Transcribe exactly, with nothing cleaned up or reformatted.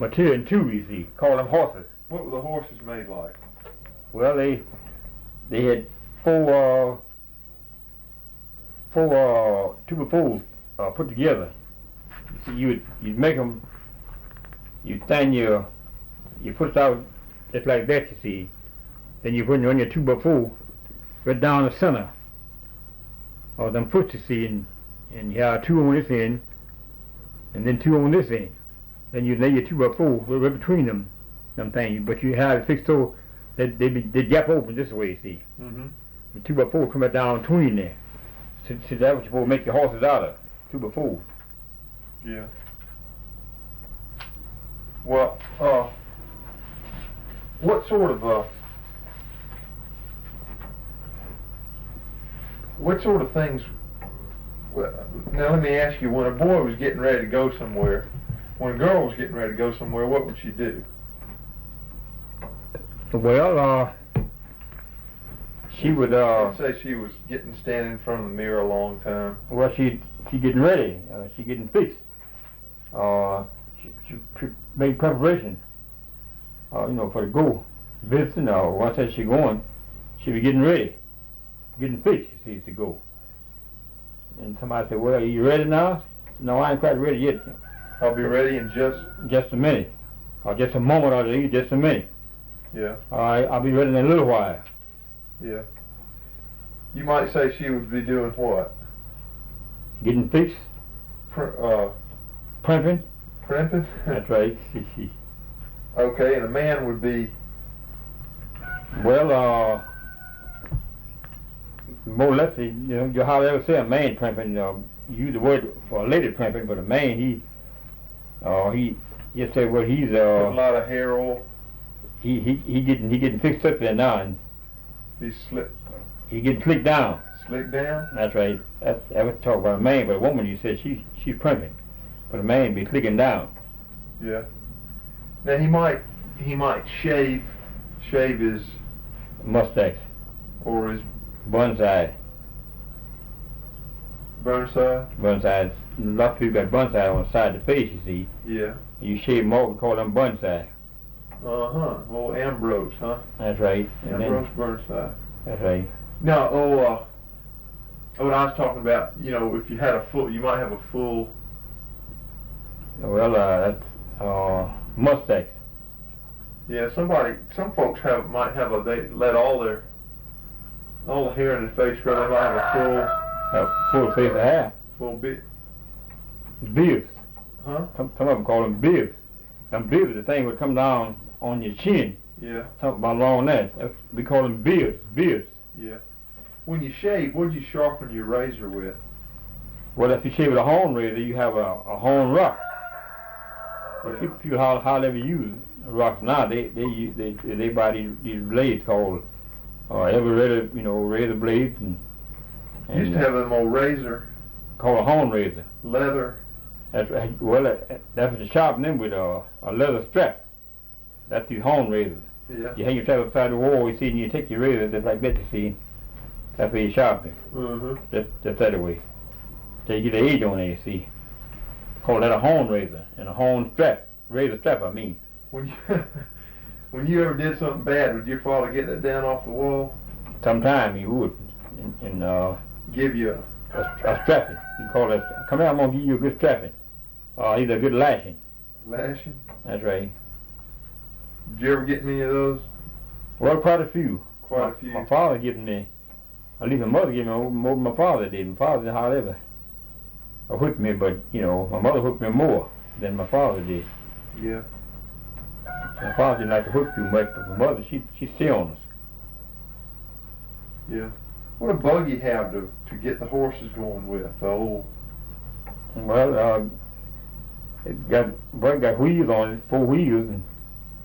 material in two, you see. Call them horses. What were the horses made like? Well, they they had four uh, four uh, two by fours uh, put together. You see, you would you'd make them. You stand your you put it out just like that. You see, then you put it on your two by four right down the center of them foot. You see, and and you have two on this end, and then two on this end. Then you lay your two by four right between them, them things. But you have it fixed so that they be, they gap open this way. You see, mm-hmm. the two by four come right down between there. So, so that's what you're supposed to make your horses out of, two by four. Yeah. Well, uh, what sort of uh, what sort of things? Well, now let me ask you: when a boy was getting ready to go somewhere, when a girl was getting ready to go somewhere, what would she do? Well, uh, she would. Uh, Let's say she was getting standing in front of the mirror a long time. Well, she she getting ready. Uh, she getting fixed. Uh, she, she pre- made preparation. Uh, you know, for the go visiting. Or once that she going, she be getting ready, getting fixed. She sees to go. And somebody said, "Well, are you ready now?" No, I ain't quite ready yet. I'll be ready in just just a minute, or just a moment, or just a minute. Yeah. All right, I'll be ready in a little while. Yeah. You might say she would be doing what? Getting fixed. Pr- uh, Primping. Primping? That's right. Okay, and a man would be. Well, uh, more or less, you know, you hardly ever say a man primping. Uh, you use the word for a lady primping, but a man, he, uh, he, just say what he's uh. Put a lot of hair oil. He he he getting he getting fixed up there now, and he's slick. He getting slicked down. Slick down. That's right. That's I would talk about a man, but a woman, you said she she's primping, but a man be slicking down. Yeah. Now he might he might shave shave his mustache or his bonsai. Burnside. Bonsai. A lot of people got bonsai on the side of the face. You see. Yeah. You shave them off and call them bonsai. Uh-huh. Oh, Ambrose, huh? That's right. And Ambrose then, Burnside. That's right. No, oh, uh, what I was talking about, you know, if you had a full, you might have a full... Well, uh, that's, uh, mustache. Yeah, somebody, some folks have, might have a, they let all their, all the hair in their face grow, they might have a full... Have full face of hair. Full beard. Beards. Huh? Some, some of them call them beards. Them beards, the thing would come down on your chin. Yeah. Something about along that. That's, we call them beards. Beards. Yeah. When you shave, what do you sharpen your razor with? Well, if you shave with a horn razor, you have a, a horn rock. Yeah. People, people hardly ever use rocks now. They they use they they buy these, these blades called uh, every razor, you know, razor blades and. and Used to have them old razor. Called a horn razor. Leather. That's well, that, that's to sharpen them with a, a leather strap. That's these horn razors. Yeah. You hang your strap upside the wall, you see, and you take your razor just like that, you see. That's where you sharpen it. Mm-hmm. Just, just that way. Till you get the edge on there, you see. Call that a horn razor and a horn strap. Razor strap, I mean. When you when you ever did something bad, would your father get that down off the wall? Sometime he would, and, and uh, give you a, a, a strapping. You call that. Come here, I'm gonna give you a good strapping. Uh, either a good lashing. Lashing? That's right. Did you ever get many of those? Well, quite a few. Quite my, a few. My father given me, at least my mother gave me more, more than my father did. My father didn't hardly ever whip me, but, you know, my mother whipped me more than my father did. Yeah. My father didn't like to whip too much, but my mother, she she stay on us. Yeah. What a bug you have to, to get the horses going with, the old... Well, uh, it got, well, it got wheels on it, four wheels, and